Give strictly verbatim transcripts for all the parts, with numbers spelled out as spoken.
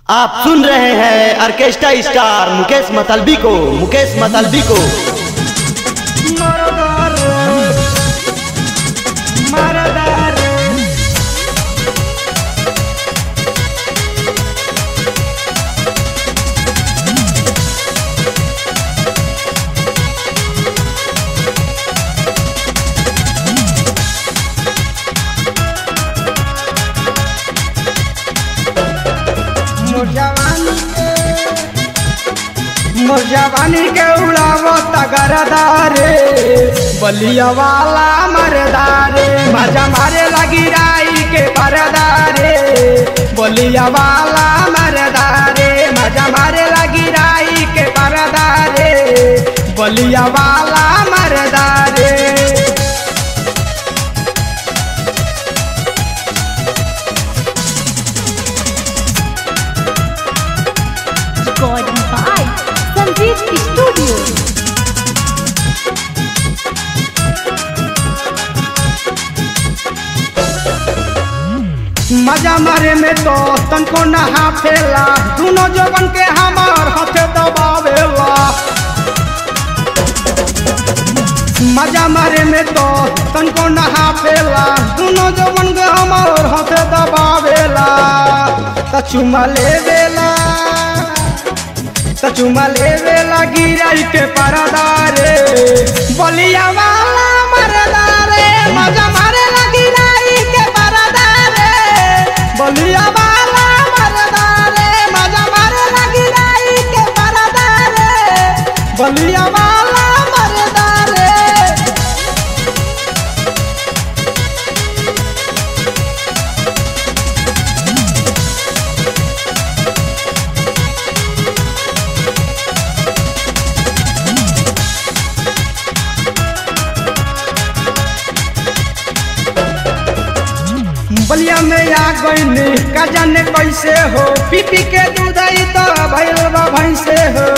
आप सुन रहे हैं ऑर्केस्ट्रा स्टार मुकेश मतलबी को मुकेश मतलबी को मोर जवानी के उड़ावो तगरदारे बलिया वाला मरदारे मजा मारे लगी राई के परदारे बलिया वाला मरदारे मजा मारे लगी राई के परदारे बलिया वाला मरदारे Recording by Sanjeev Studio. मजा मारे में तो तनको नहा फेला दोनों जवन के हमार हाथे दबावेला मजा मारे में तो तनको नहा फेला दोनों जवन के हमार हाथे दबावेला तचुमा लेवेला तचुमा लेवेला गिराई के परदारे बलिया वाला मरदारे मजा मारे लगी राई के परदारे बलिया वाला मरदारे मजा मारे लगी राई के परदारे बलिया वाला मरदारे बलिया में आ गईनी का जाने कैसे हो पी पी के दूध आई तो भैल भैंसे हो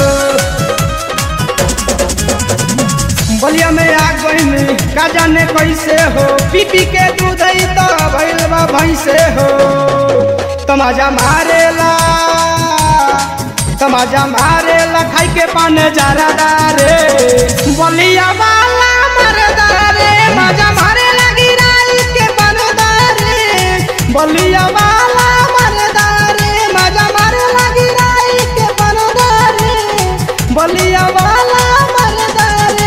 बलिया में आ गईनी का जाने कैसे हो पी पी के दूध आई तो भैल भैंसे हो तमाजा मारेला तमाजा मारेला खाई के पाने जरादारे बलिया वाला मरदारे मजा मारे लगी राई के बनदारे बलिया वाला मरदारे मजा मारे लगी राई के बनदारे बलिया वाला मरदारे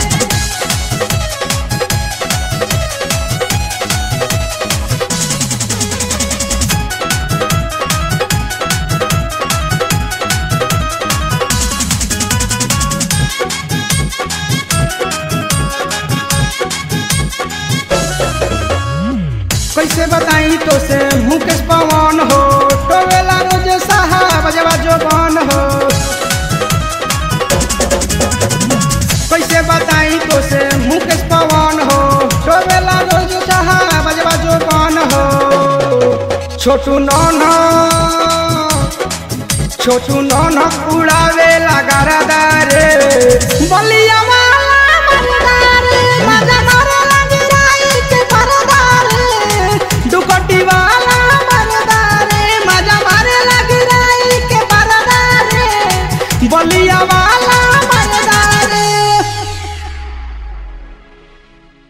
कैसे बताई तो से मुकेश पवन हो टोवेला रोज साहब बजवा जोबान हो कैसे बताई तो से मुकेश पवन हो टोवेला रोज साहब बजवा जोबान हो छोटू नौना छोटू नौना उड़ावे लगा रे बलिया वाला मरदारे मजा